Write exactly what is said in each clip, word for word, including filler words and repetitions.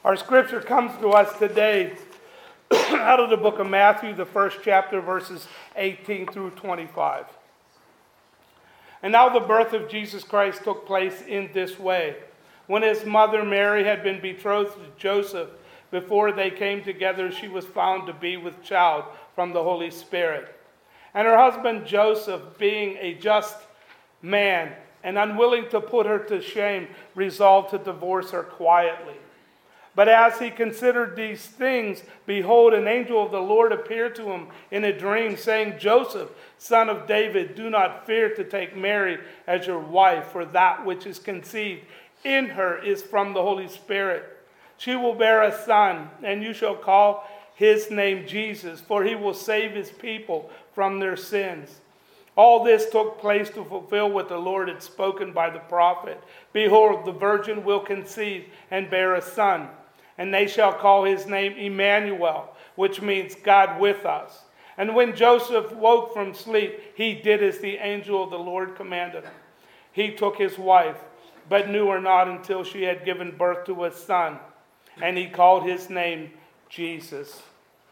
Our scripture comes to us today out of the book of Matthew, the first chapter, verses eighteen through twenty-five. And now the birth of Jesus Christ took place in this way. When his mother Mary had been betrothed to Joseph, before they came together, she was found to be with child from the Holy Spirit. And her husband Joseph, being a just man and unwilling to put her to shame, resolved to divorce her quietly. But as he considered these things, behold, an angel of the Lord appeared to him in a dream, saying, Joseph, son of David, do not fear to take Mary as your wife, for that which is conceived in her is from the Holy Spirit. She will bear a son, and you shall call his name Jesus, for he will save his people from their sins. All this took place to fulfill what the Lord had spoken by the prophet. Behold, the virgin will conceive and bear a son, and they shall call his name Emmanuel, which means God with us. And when Joseph woke from sleep, he did as the angel of the Lord commanded him. He took his wife, but knew her not until she had given birth to a son, and he called his name Jesus.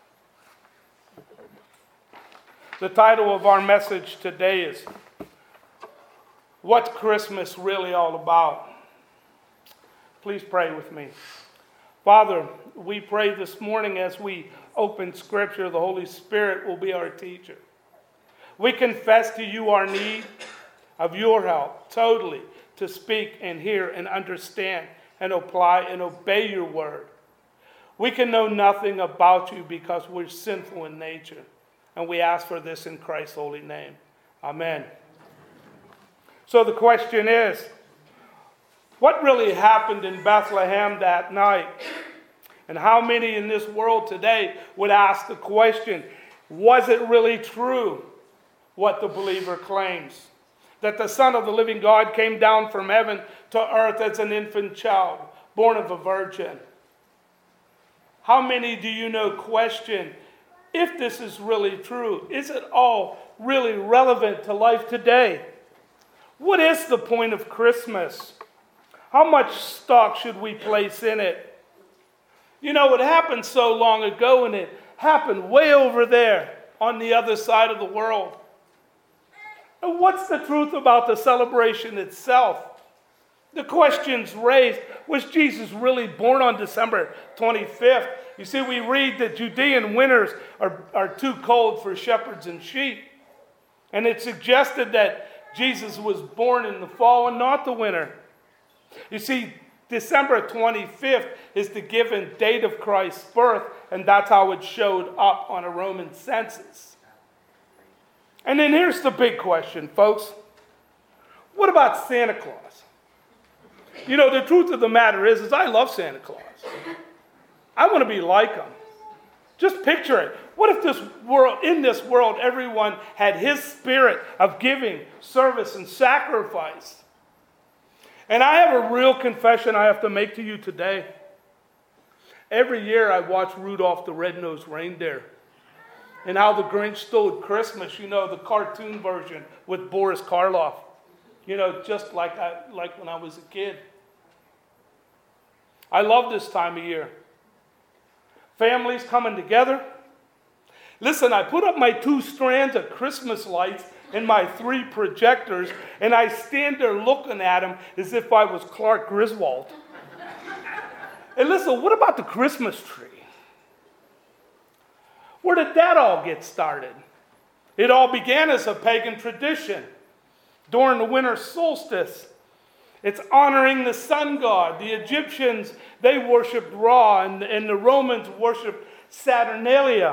The title of our message today is, What's Christmas Really All About? Please pray with me. Father, we pray this morning as we open Scripture, the Holy Spirit will be our teacher. We confess to you our need of your help, totally, to speak and hear and understand and apply and obey your word. We can know nothing about you because we're sinful in nature. And we ask for this in Christ's holy name. Amen. So the question is, what really happened in Bethlehem that night? And how many in this world today would ask the question, was it really true what the believer claims? That the Son of the living God came down from heaven to earth as an infant child, born of a virgin. How many do you know question if this is really true? Is it all really relevant to life today? What is the point of Christmas? How much stock should we place in it? You know, it happened so long ago, and it happened way over there on the other side of the world. And what's the truth about the celebration itself? The questions raised, was Jesus really born on December twenty-fifth? You see, we read that Judean winters are, are too cold for shepherds and sheep. And it suggested that Jesus was born in the fall and not the winter. You see, December twenty-fifth is the given date of Christ's birth, and that's how it showed up on a Roman census. And then here's the big question, folks. What about Santa Claus? You know, the truth of the matter is, is I love Santa Claus. I want to be like him. Just picture it. What if this world, in this world, everyone had his spirit of giving, service, and sacrifice? And I have a real confession I have to make to you today. Every year I watch Rudolph the Red-Nosed Reindeer and how the Grinch Stole Christmas, you know, the cartoon version with Boris Karloff. You know, just like I, like when I was a kid. I love this time of year. Families coming together. Listen, I put up my two strands of Christmas lights and my three projectors, and I stand there looking at them as if I was Clark Griswold. And listen, what about the Christmas tree? Where did that all get started? It all began as a pagan tradition during the winter solstice. It's honoring the sun god. The Egyptians, they worshipped Ra, and, and the Romans worshipped Saturnalia.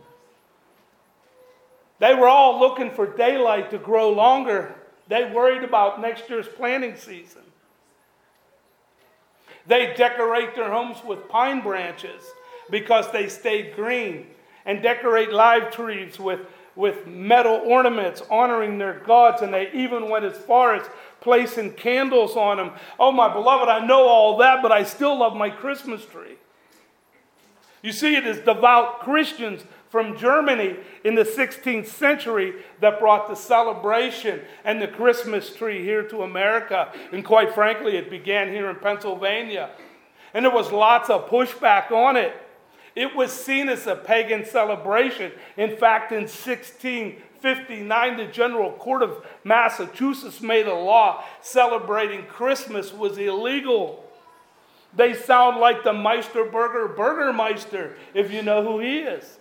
They were all looking for daylight to grow longer. They worried about next year's planting season. They decorate their homes with pine branches because they stayed green, and decorate live trees with, with metal ornaments honoring their gods, and they even went as far as placing candles on them. Oh, my beloved, I know all that, but I still love my Christmas tree. You see, it is devout Christians from Germany in the sixteenth century that brought the celebration and the Christmas tree here to America. And quite frankly, it began here in Pennsylvania. And there was lots of pushback on it. It was seen as a pagan celebration. In fact, in sixteen fifty-nine, the General Court of Massachusetts made a law celebrating Christmas was illegal. They sound like the Meisterburger Burgermeister, if you know who he is.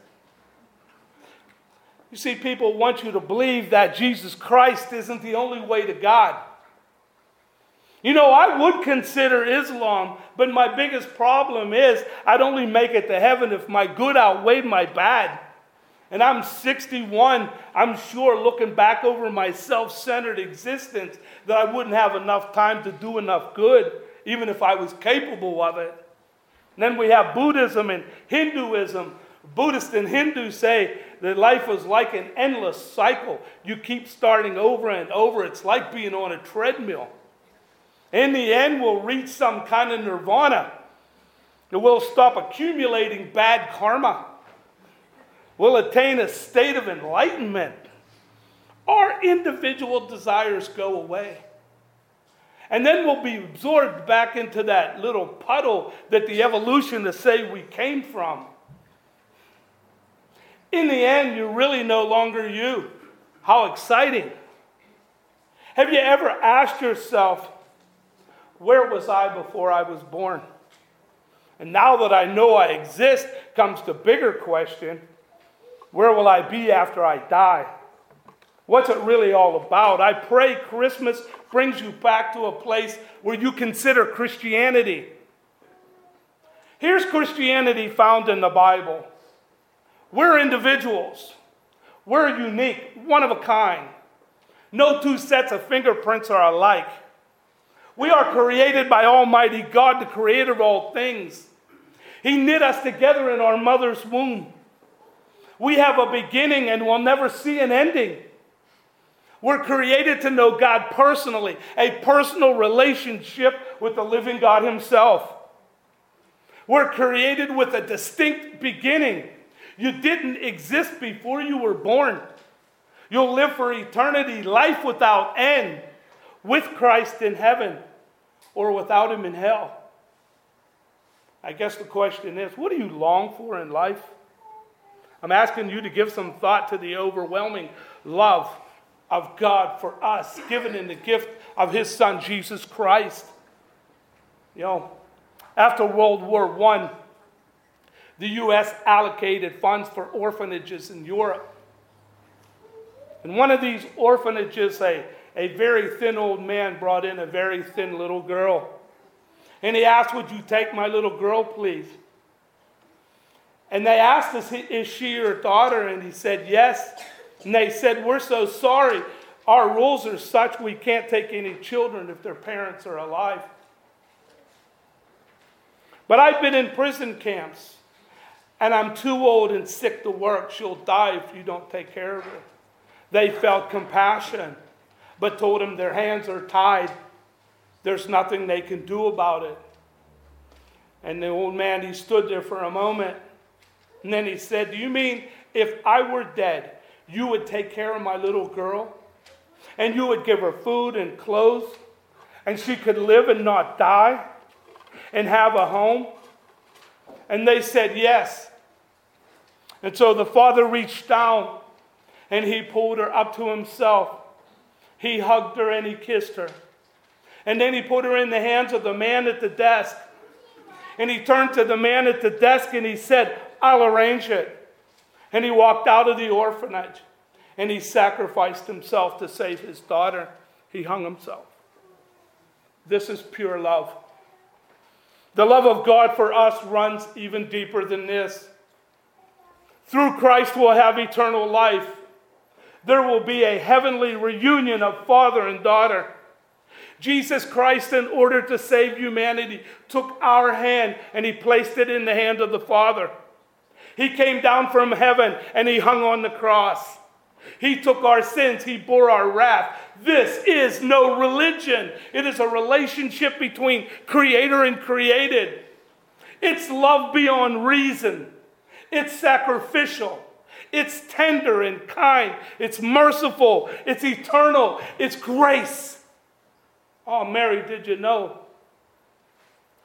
You see, people want you to believe that Jesus Christ isn't the only way to God. You know, I would consider Islam, but my biggest problem is I'd only make it to heaven if my good outweighed my bad. And I'm sixty-one, I'm sure looking back over my self-centered existence that I wouldn't have enough time to do enough good, even if I was capable of it. And then we have Buddhism and Hinduism. Buddhists and Hindus say that life is like an endless cycle. You keep starting over and over. It's like being on a treadmill. In the end, we'll reach some kind of nirvana. We'll stop accumulating bad karma. We'll attain a state of enlightenment. Our individual desires go away. And then we'll be absorbed back into that little puddle that the evolutionists say we came from. In the end, you're really no longer you. How exciting. Have you ever asked yourself, where was I before I was born? And now that I know I exist, comes the bigger question, where will I be after I die? What's it really all about? I pray Christmas brings you back to a place where you consider Christianity. Here's Christianity found in the Bible. We're individuals. We're unique, one of a kind. No two sets of fingerprints are alike. We are created by Almighty God, the creator of all things. He knit us together in our mother's womb. We have a beginning and we'll never see an ending. We're created to know God personally, a personal relationship with the living God himself. We're created with a distinct beginning. You didn't exist before you were born. You'll live for eternity, life without end, with Christ in heaven or without him in hell. I guess the question is, what do you long for in life? I'm asking you to give some thought to the overwhelming love of God for us, given in the gift of his son, Jesus Christ. You know, after World War One, the U S allocated funds for orphanages in Europe. In one of these orphanages, a, a very thin old man brought in a very thin little girl. And he asked, would you take my little girl, please? And they asked, is, he, is she your daughter? And he said, yes. And they said, we're so sorry. Our rules are such we can't take any children if their parents are alive. But I've been in prison camps, and I'm too old and sick to work. She'll die if you don't take care of her. They felt compassion, but told him their hands are tied. There's nothing they can do about it. And the old man, he stood there for a moment, and then he said, do you mean if I were dead, you would take care of my little girl? And you would give her food and clothes, and she could live and not die, and have a home? And they said, yes. And so the father reached down, and he pulled her up to himself. He hugged her and he kissed her. And then he put her in the hands of the man at the desk. And he turned to the man at the desk and he said, I'll arrange it. And he walked out of the orphanage. And he sacrificed himself to save his daughter. He hung himself. This is pure love. The love of God for us runs even deeper than this. Through Christ we'll have eternal life. There will be a heavenly reunion of father and daughter. Jesus Christ, in order to save humanity, took our hand and he placed it in the hand of the Father. He came down from heaven and he hung on the cross. He took our sins. He bore our wrath. This is no religion. It is a relationship between creator and created. It's love beyond reason. It's sacrificial. It's tender and kind. It's merciful. It's eternal. It's grace. Oh, Mary, did you know?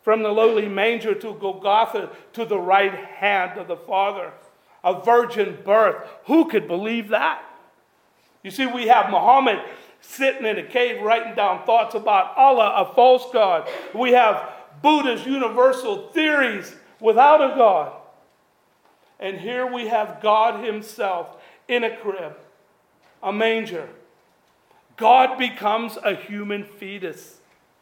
from the lowly manger to Golgotha to the right hand of the Father. A virgin birth. Who could believe that? You see, we have Muhammad sitting in a cave writing down thoughts about Allah, a false God. We have Buddha's universal theories without a God. And here we have God himself in a crib, a manger. God becomes a human fetus.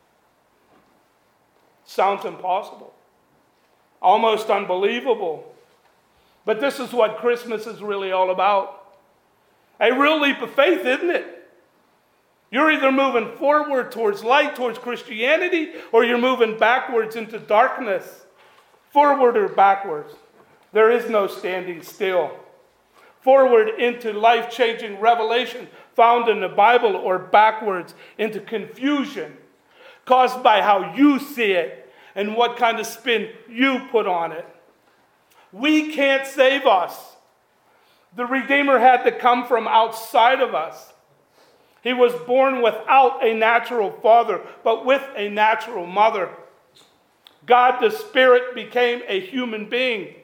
Sounds impossible. Almost unbelievable. But this is what Christmas is really all about. A real leap of faith, isn't it? You're either moving forward towards light, towards Christianity, or you're moving backwards into darkness. Forward or backwards. There is no standing still. Forward into life-changing revelation found in the Bible, or backwards into confusion caused by how you see it and what kind of spin you put on it. We can't save us. The Redeemer had to come from outside of us. He was born without a natural father, but with a natural mother. God the Spirit became a human being.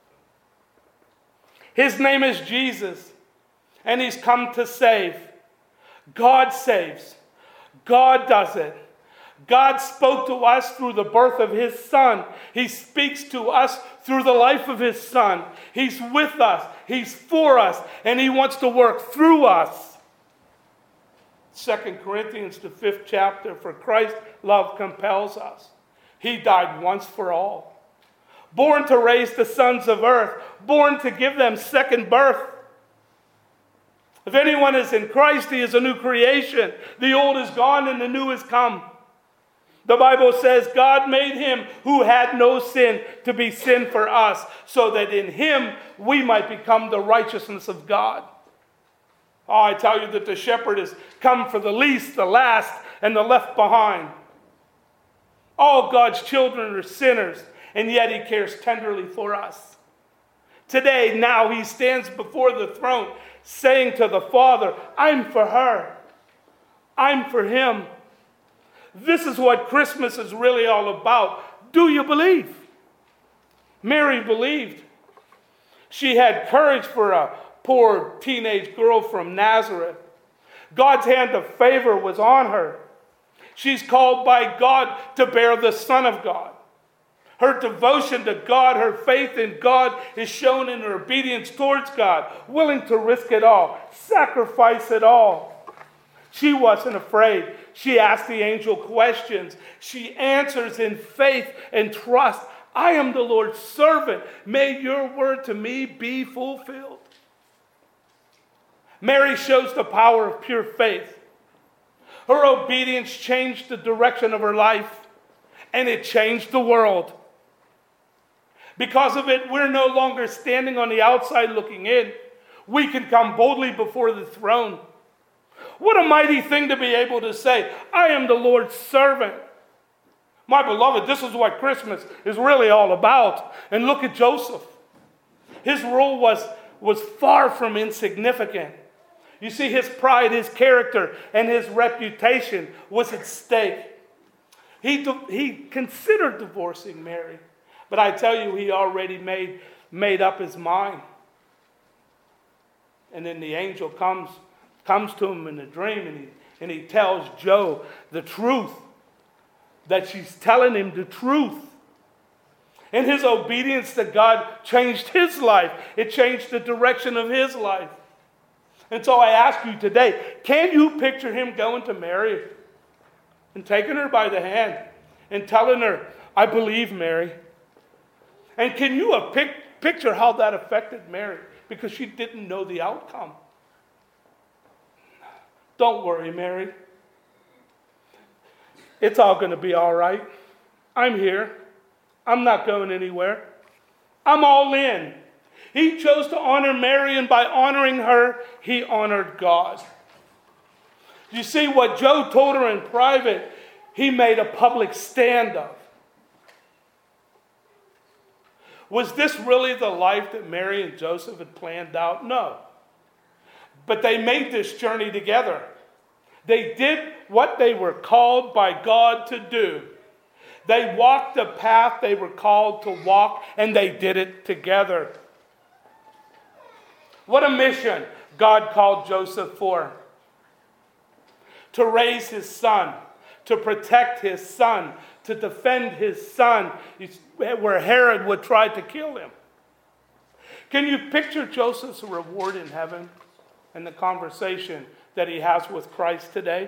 His name is Jesus, and he's come to save. God saves. God does it. God spoke to us through the birth of his Son. He speaks to us through the life of his Son. He's with us. He's for us. And he wants to work through us. Second Corinthians, the fifth chapter, for Christ's love compels us. He died once for all. Born to raise the sons of earth. Born to give them second birth. If anyone is in Christ, he is a new creation. The old is gone and the new is come. The Bible says God made him who had no sin to be sin for us, so that in him we might become the righteousness of God. Oh, I tell you that the shepherd has come for the least, the last, and the left behind. All God's children are sinners, and yet he cares tenderly for us. Today, now, he stands before the throne, saying to the Father, I'm for her. I'm for him. This is what Christmas is really all about. Do you believe? Mary believed. She had courage for a poor teenage girl from Nazareth. God's hand of favor was on her. She's called by God to bear the Son of God. Her devotion to God, her faith in God is shown in her obedience towards God, willing to risk it all, sacrifice it all. She wasn't afraid. She asked the angel questions. She answers in faith and trust. I am the Lord's servant. May your word to me be fulfilled. Mary shows the power of pure faith. Her obedience changed the direction of her life, and it changed the world. Because of it, we're no longer standing on the outside looking in. We can come boldly before the throne. What a mighty thing to be able to say, I am the Lord's servant. My beloved, this is what Christmas is really all about. And look at Joseph. His role was, was far from insignificant. You see, his pride, his character, and his reputation was at stake. He, he considered divorcing Mary. But I tell you, he already made, made up his mind. And then the angel comes comes to him in a dream, and he, and he tells Joe the truth, that she's telling him the truth. And his obedience to God changed his life. It changed the direction of his life. And so I ask you today, can you picture him going to Mary and taking her by the hand and telling her, I believe, Mary? And can you uh, pic- picture how that affected Mary? Because she didn't know the outcome. Don't worry, Mary. It's all going to be all right. I'm here. I'm not going anywhere. I'm all in. He chose to honor Mary, and by honoring her, he honored God. You see, what Joe told her in private, he made a public stand of. Was this really the life that Mary and Joseph had planned out? No. But they made this journey together. They did what they were called by God to do. They walked the path they were called to walk, and they did it together. What a mission God called Joseph for. To raise his son, to protect his son, to defend his son, where Herod would try to kill him. Can you picture Joseph's reward in heaven and the conversation that he has with Christ today?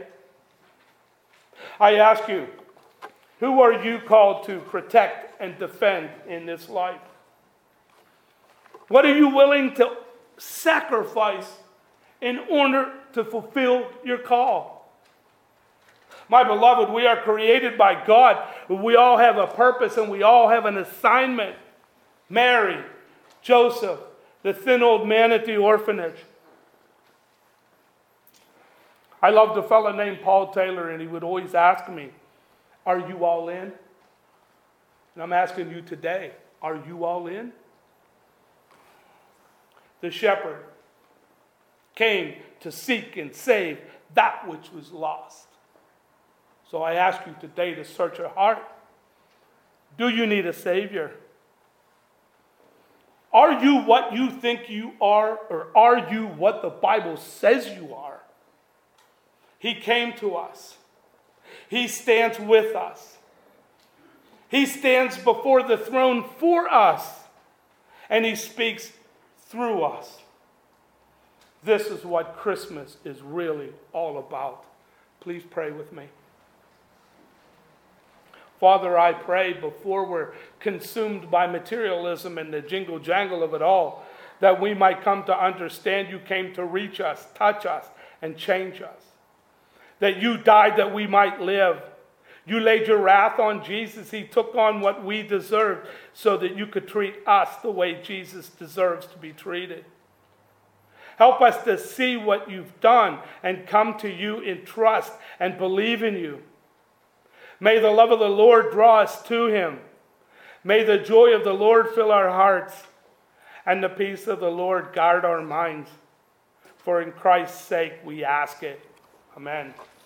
I ask you, who are you called to protect and defend in this life? What are you willing to sacrifice in order to fulfill your call? My beloved, we are created by God. We all have a purpose and we all have an assignment. Mary, Joseph, the thin old man at the orphanage. I loved a fellow named Paul Taylor, and he would always ask me, are you all in? And I'm asking you today, are you all in? The shepherd came to seek and save that which was lost. So I ask you today to search your heart. Do you need a Savior? Are you what you think you are, or are you what the Bible says you are? He came to us. He stands with us. He stands before the throne for us, and he speaks through us. This is what Christmas is really all about. Please pray with me. Father, I pray before we're consumed by materialism and the jingle jangle of it all, that we might come to understand you came to reach us, touch us, and change us. That you died that we might live. You laid your wrath on Jesus. He took on what we deserved so that you could treat us the way Jesus deserves to be treated. Help us to see what you've done and come to you in trust and believe in you. May the love of the Lord draw us to him. May the joy of the Lord fill our hearts, and the peace of the Lord guard our minds. For in Christ's sake we ask it. Amen.